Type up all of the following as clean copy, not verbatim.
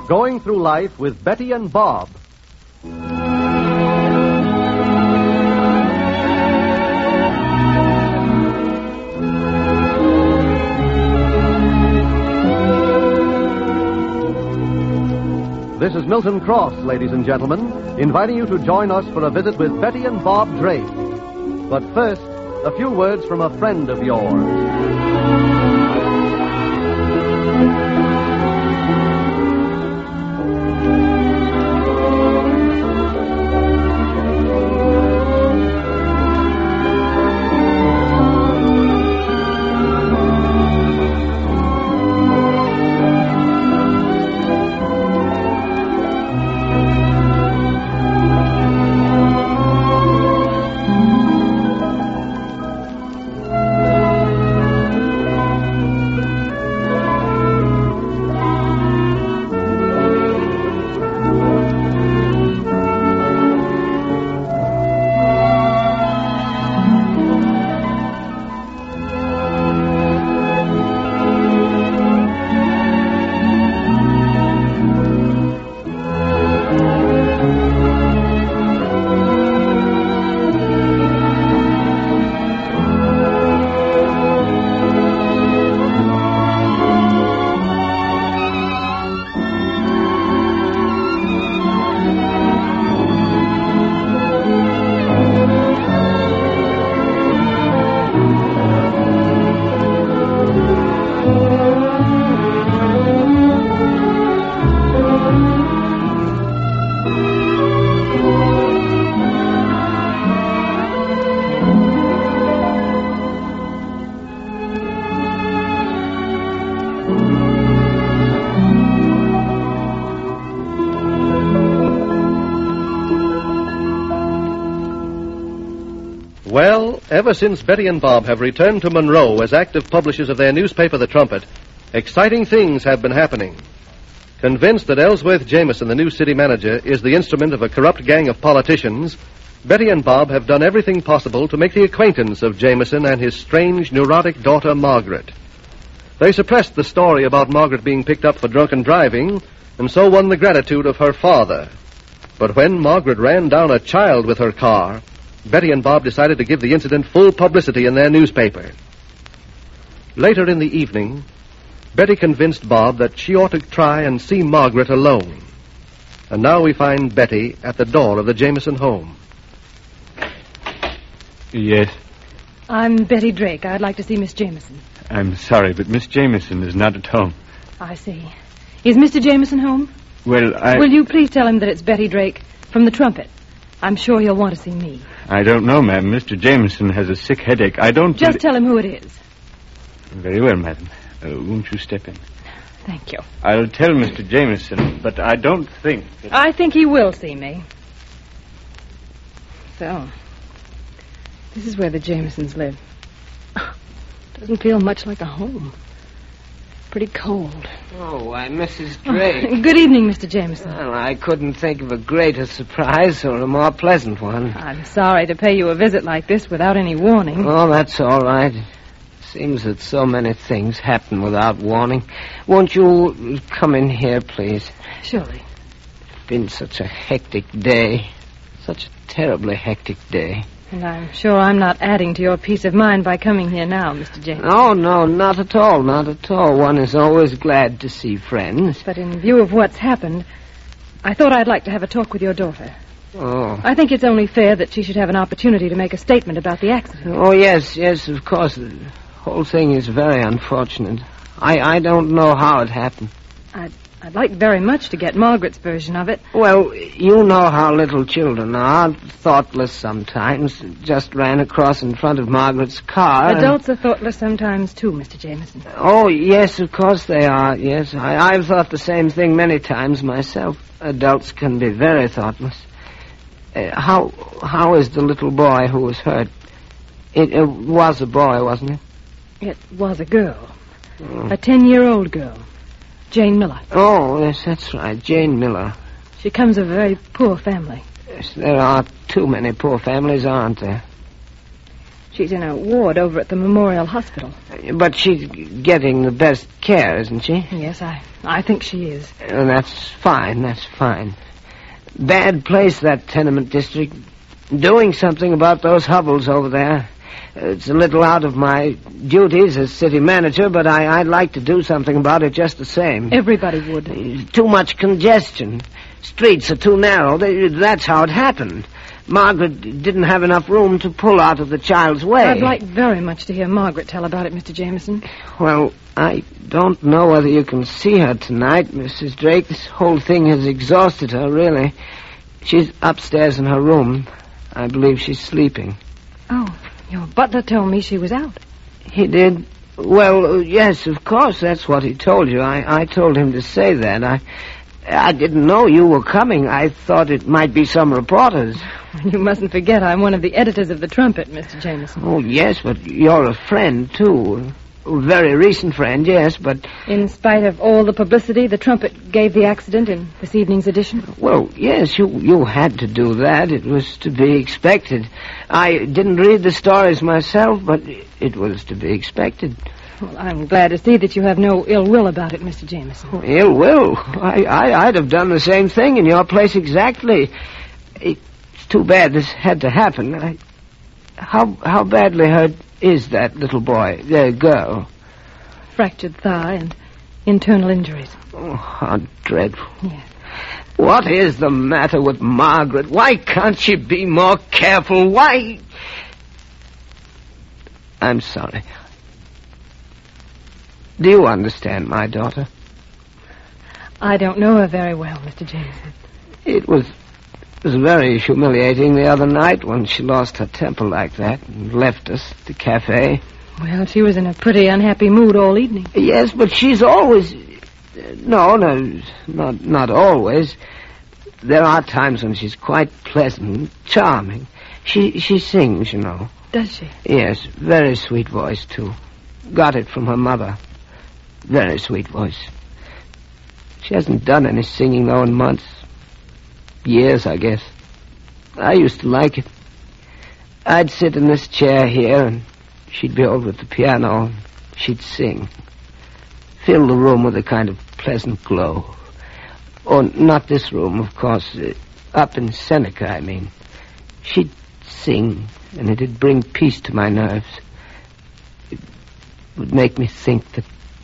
Going Through Life with Betty and Bob. This is Milton Cross, ladies and gentlemen, inviting you to join us for a visit with Betty and Bob Drake. But first, a few words from a friend of yours. Well, ever since Betty and Bob have returned to Monroe as active publishers of their newspaper, The Trumpet, exciting things have been happening. Convinced that Ellsworth Jameson, the new city manager, is the instrument of a corrupt gang of politicians, Betty and Bob have done everything possible to make the acquaintance of Jameson and his strange, neurotic daughter, Margaret. They suppressed the story about Margaret being picked up for drunken driving, and so won the gratitude of her father. But when Margaret ran down a child with her car, Betty and Bob decided to give the incident full publicity in their newspaper. Later in the evening, Betty convinced Bob that she ought to try and see Margaret alone. And now we find Betty at the door of the Jameson home. Yes? I'm Betty Drake. I'd like to see Miss Jameson. I'm sorry, but Miss Jameson is not at home. I see. Is Mr. Jameson home? Well, Will you please tell him that it's Betty Drake from The Trumpet? I'm sure he'll want to see me. I don't know, ma'am. Mr. Jameson has a sick headache. I don't... Just tell him who it is. Very well, madam. Won't you step in? Thank you. I'll tell Mr. Jameson, but I don't think that... I think he will see me. So, this is where the Jamesons live. Doesn't feel much like a home. Pretty cold. Oh, why, Mrs. Drake. Good evening, Mr. Jameson. Well, I couldn't think of a greater surprise or a more pleasant one. I'm sorry to pay you a visit like this without any warning. Oh, that's all right. Seems that so many things happen without warning. Won't you come in here, please? Surely. It's been such a hectic day. Such a terribly hectic day. And I'm sure I'm not adding to your peace of mind by coming here now, Mr. Jameson. Oh, no, not at all, not at all. One is always glad to see friends. But in view of what's happened, I thought I'd like to have a talk with your daughter. Oh. I think it's only fair that she should have an opportunity to make a statement about the accident. Oh, yes, of course. The whole thing is very unfortunate. I don't know how it happened. I'd like very much to get Margaret's version of it. Well, you know how little children are. Thoughtless sometimes. Just ran across in front of Margaret's car. Adults are thoughtless sometimes, too, Mr. Jameson. Oh, yes, of course they are. Yes, I've thought the same thing many times myself. Adults can be very thoughtless. How is the little boy who was hurt? It was a boy, wasn't it? It was a girl. A 10-year-old girl. Jane Miller. Oh, yes, that's right. Jane Miller. She comes of a very poor family. Yes, there are too many poor families, aren't there? She's in a ward over at the Memorial Hospital. But she's getting the best care, isn't she? Yes, I think she is. That's fine, that's fine. Bad place, that tenement district. Doing something about those hovels over there. It's a little out of my duties as city manager, but I'd like to do something about it just the same. Everybody would. Too much congestion. Streets are too narrow. That's how it happened. Margaret didn't have enough room to pull out of the child's way. I'd like very much to hear Margaret tell about it, Mr. Jameson. Well, I don't know whether you can see her tonight, Mrs. Drake. This whole thing has exhausted her, really. She's upstairs in her room. I believe she's sleeping. Oh, your butler told me she was out. He did? Well, yes, of course, that's what he told you. I told him to say that. I didn't know you were coming. I thought it might be some reporters. You mustn't forget I'm one of the editors of the Trumpet, Mr. Jameson. Oh, yes, but you're a friend, too. A very recent friend, yes, but... In spite of all the publicity the Trumpet gave the accident in this evening's edition? Well, yes, you had to do that. It was to be expected. I didn't read the stories myself, but it was to be expected. Well, I'm glad to see that you have no ill will about it, Mr. Jameson. Ill will? I'd have done the same thing in your place exactly. It's too bad this had to happen. How badly hurt is that little boy, the girl? Fractured thigh and internal injuries. Oh, how dreadful. Yes. What is the matter with Margaret? Why can't she be more careful? Why? I'm sorry. Do you understand my daughter? I don't know her very well, Mr. Jameson. It was very humiliating the other night when she lost her temper like that and left us at the cafe. Well, she was in a pretty unhappy mood all evening. Yes, but she's always... No, not always. There are times when she's quite pleasant, charming. She sings, you know. Does she? Yes, very sweet voice, too. Got it from her mother. Very sweet voice. She hasn't done any singing, though, in months. Years, I guess. I used to like it. I'd sit in this chair here, and she'd be over at the piano, and she'd sing. Fill the room with a kind of pleasant glow. Oh, not this room, of course. Up in Seneca, I mean. She'd sing, and it'd bring peace to my nerves. It would make me think that...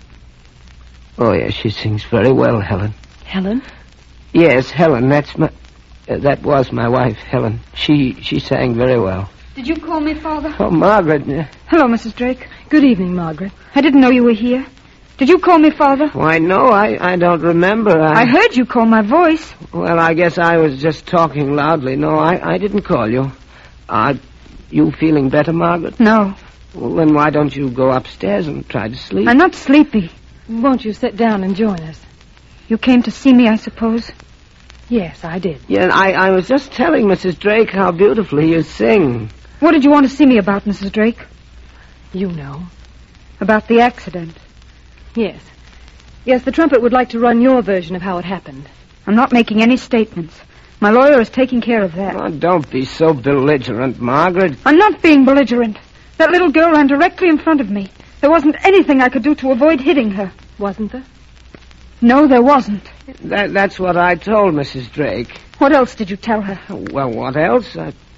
Oh, yes, she sings very well, Helen. Helen? Yes, Helen, that was my wife, Helen. She sang very well. Did you call me, Father? Oh, Margaret. Hello, Mrs. Drake. Good evening, Margaret. I didn't know you were here. Did you call me, Father? Why, no, I don't remember. I heard you call my voice. Well, I guess I was just talking loudly. No, I didn't call you. Are you feeling better, Margaret? No. Well, then why don't you go upstairs and try to sleep? I'm not sleepy. Won't you sit down and join us? You came to see me, I suppose? Yes, I did. Yeah, I was just telling Mrs. Drake how beautifully you sing. What did you want to see me about, Mrs. Drake? You know. About the accident. Yes. Yes, the Trumpet would like to run your version of how it happened. I'm not making any statements. My lawyer is taking care of that. Oh, don't be so belligerent, Margaret. I'm not being belligerent. That little girl ran directly in front of me. There wasn't anything I could do to avoid hitting her. Wasn't there? No, there wasn't. That's what I told Mrs. Drake. What else did you tell her? Well, what else?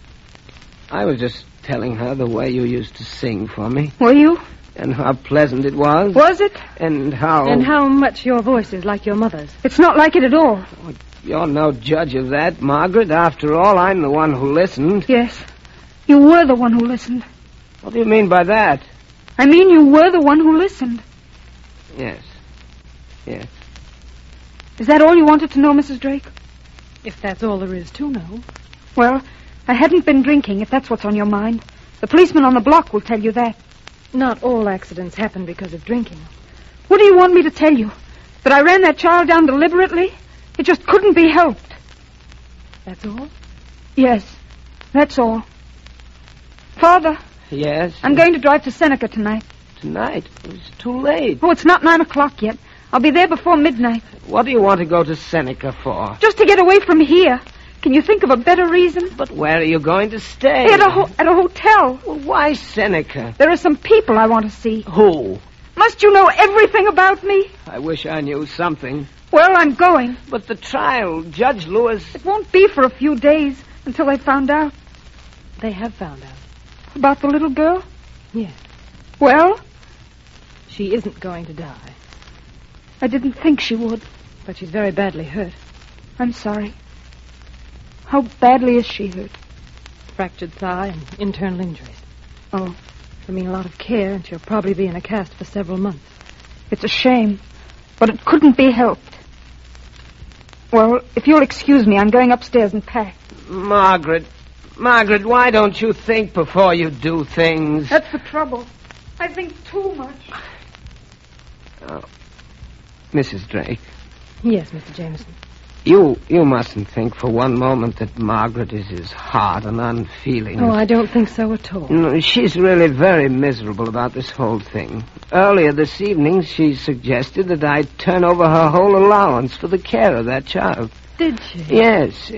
I was just telling her the way you used to sing for me. Were you? And how pleasant it was. Was it? And how... And how much your voice is like your mother's. It's not like it at all. Oh, you're no judge of that, Margaret. After all, I'm the one who listened. Yes. You were the one who listened. What do you mean by that? I mean you were the one who listened. Yes. Yes. Is that all you wanted to know, Mrs. Drake? If that's all there is to know. Well, I hadn't been drinking, if that's what's on your mind. The policeman on the block will tell you that. Not all accidents happen because of drinking. What do you want me to tell you? That I ran that child down deliberately? It just couldn't be helped. That's all? Yes, that's all. Father. Yes? I'm going to drive to Seneca tonight. Tonight? It's too late. Oh, it's not 9 o'clock yet. I'll be there before midnight. What do you want to go to Seneca for? Just to get away from here. Can you think of a better reason? But where are you going to stay? At a hotel. Well, why Seneca? There are some people I want to see. Who? Must you know everything about me? I wish I knew something. Well, I'm going. But the trial, Judge Lewis... It won't be for a few days until they found out. They have found out. About the little girl? Yes. Well? She isn't going to die. I didn't think she would. But she's very badly hurt. I'm sorry. How badly is she hurt? Fractured thigh and internal injuries. Oh. It'll mean a lot of care, and she'll probably be in a cast for several months. It's a shame, but it couldn't be helped. Well, if you'll excuse me, I'm going upstairs and pack. Margaret, why don't you think before you do things? That's the trouble. I think too much. Oh. Mrs. Drake. Yes, Mr. Jameson. You mustn't think for one moment that Margaret is as hard and unfeeling. Oh, I don't think so at all. No, she's really very miserable about this whole thing. Earlier this evening, she suggested that I turn over her whole allowance for the care of that child. Did she? Yes.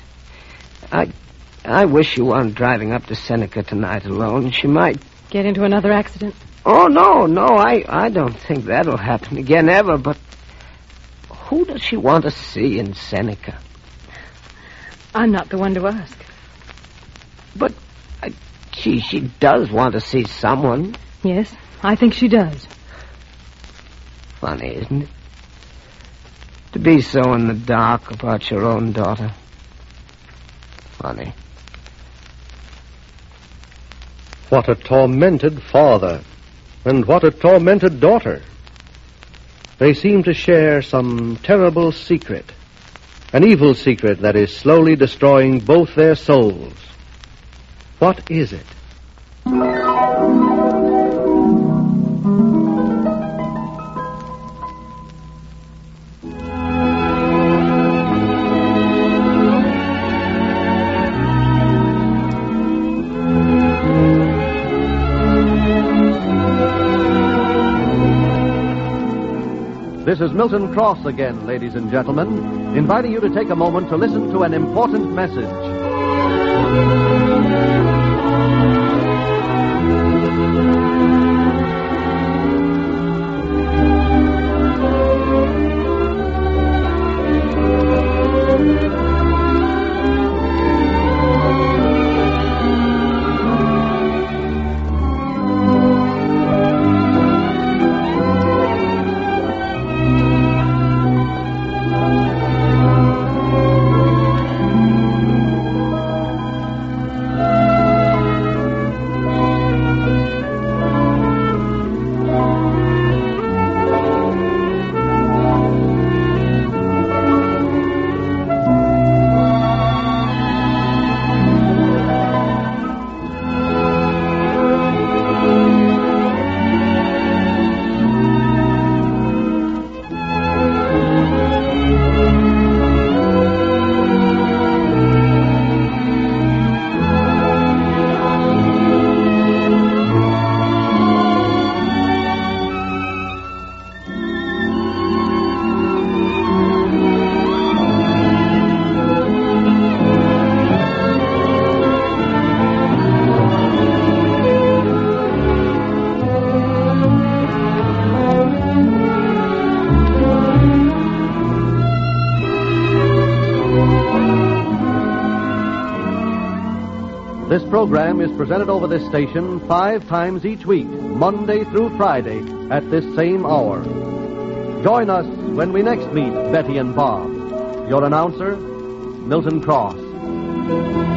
I wish you weren't driving up to Seneca tonight alone. She might... Get into another accident? Oh, no, I don't think that'll happen again ever, but... Who does she want to see in Seneca? I'm not the one to ask. But, she does want to see someone. Yes, I think she does. Funny, isn't it? To be so in the dark about your own daughter. Funny. What a tormented father, and what a tormented daughter. They seem to share some terrible secret, an evil secret that is slowly destroying both their souls. What is it? This is Milton Cross again, ladies and gentlemen, inviting you to take a moment to listen to an important message. This program is presented over this station 5 times each week, Monday through Friday, at this same hour. Join us when we next meet Betty and Bob. Your announcer, Milton Cross.